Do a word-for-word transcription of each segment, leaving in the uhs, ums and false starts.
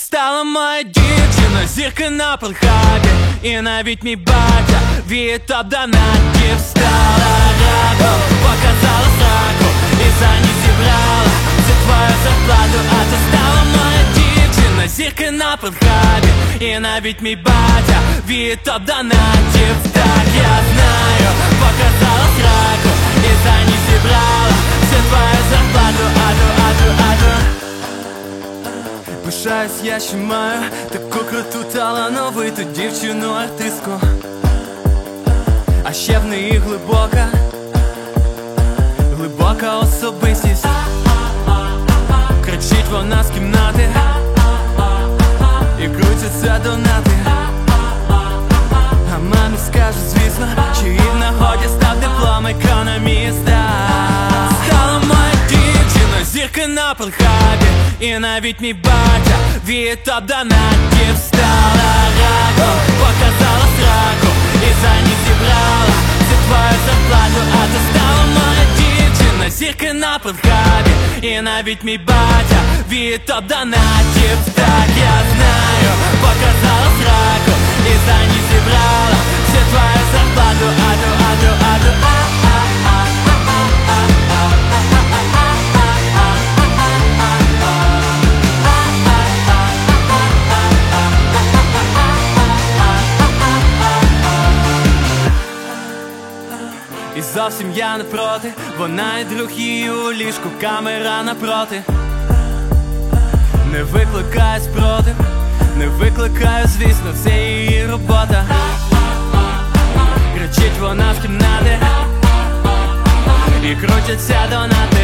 Стала моя дівчина, зірка на порнхабі, і навіть мій батя від топ-донатів. Стала раком, показала сраку, і за ніч зібрала всю твою зарплату. А ти стала моя дівчина, зірка на порнхабі, і навіть мій батя від топ-донатів. Так, я знаю, показала сраку, і за ніч зібрала всю твою зарплату. Аду, аду, аду. Пишаюсь, я ще маю таку круту талановиту дівчину-артистку, а ще в неї глибока, глибока особистість. Кричить вона з кімнати і крутяться донати. А мамі скаже, звісно, що їй в нагоді став диплом економіста. Стала моя дівчина, зірка на порнхабі, і навіть мій батя від топ-донатів. Стала раком, показала сраку, і за ніч зібрала всю твою зарплату. А ти стала моя дівчина, зірка на порнхабі, і навіть мій батя від топ-донатів. Так, я знаю, показала сраку, і за ніч зібрала всю твою зарплату. Аду, аду, аду, а, а, а, а, а, а, а, і зовсім я не проти, вона і друг її у ліжку, камера напроти. Не викликаю спротив, не викликаю, звісно, це її робота. Кричить вона в кімнаті і крутяться донати.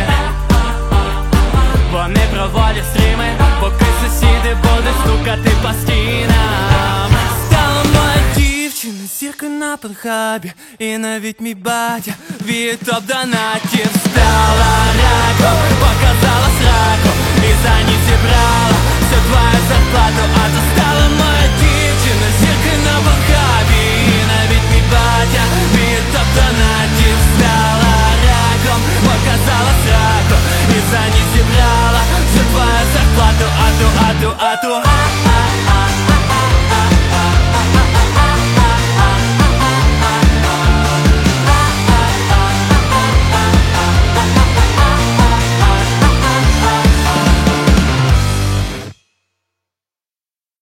Вони проводять стріми, поки сусіди будуть стукати по стінам. Стала моя дівчина, зірка на порнхабі, і навіть мій батя від топ-донатів. Стала